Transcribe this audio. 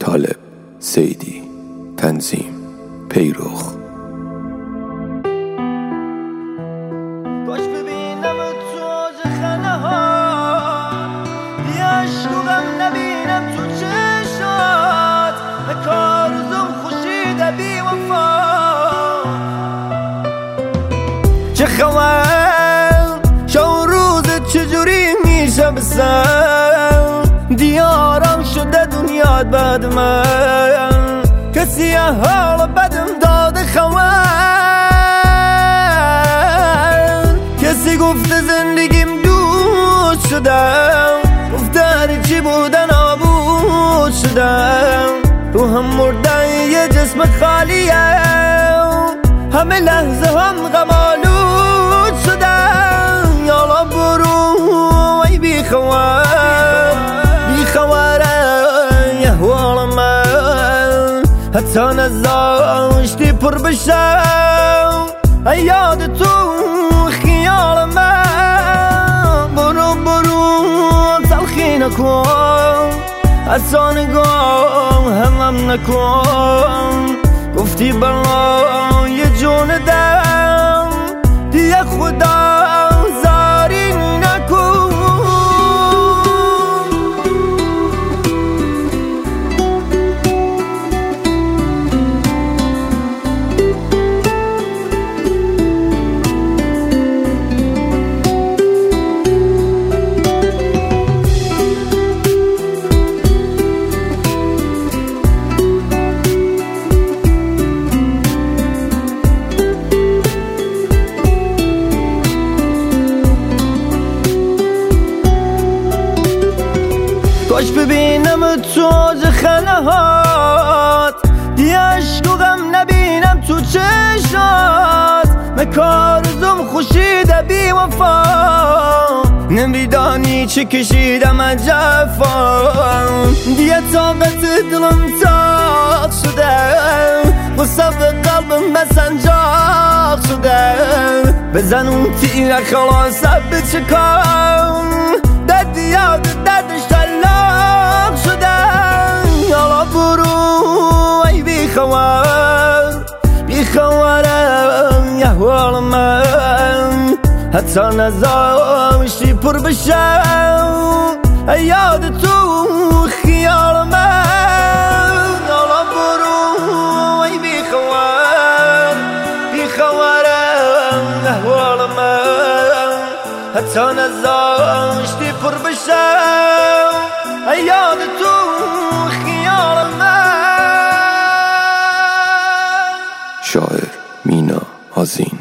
طالب سیدی. تنظیم پیروخ. کاش ببینم تو خانه ها، بی عشق و غم نبینم تو چشات، کارزم خوشیده بی وفا. چه خبر شو روزت چجوری میشه بسن، دیارم شده دنیات بعد من، کسی حال بدم داده خبر، کسی گفته زندگیم دوست شدم، گفته هرچی بوده نابود شدم، رو هم مرده یه جسم خالیه، همه لحظه هم غم آلود شدم. یالا برو ای بیخبره احوال من، حتی نذاشتی پر بشم ای یاد تو خیال من. برو تلخی نکن، حتی نگاه هم نکن، گفتی برای جون دم دیگه خدا زاری نکن. کاش ببینم تو خانه هات، دی عشق و غم نبینم تو چشات، مکارزم خوشیده بی وفا، نمیدانی چه کشیدم از جفا، دیگه طاقت دلم تاق شده، غصه به قلبم بسنجاق شده، بزن اون تیره خلاصه بچکم، درد یاد دردش تلاق شده. یالا برو ای بیخبرم احوال من، حتی نذاشتی پر بشم ای یاد تو خیال من. یالا برو ای بیخبرم احوال من، حتی نذاشتی پر بشم ای یاد تو خیال من. شاعر مینا آذین.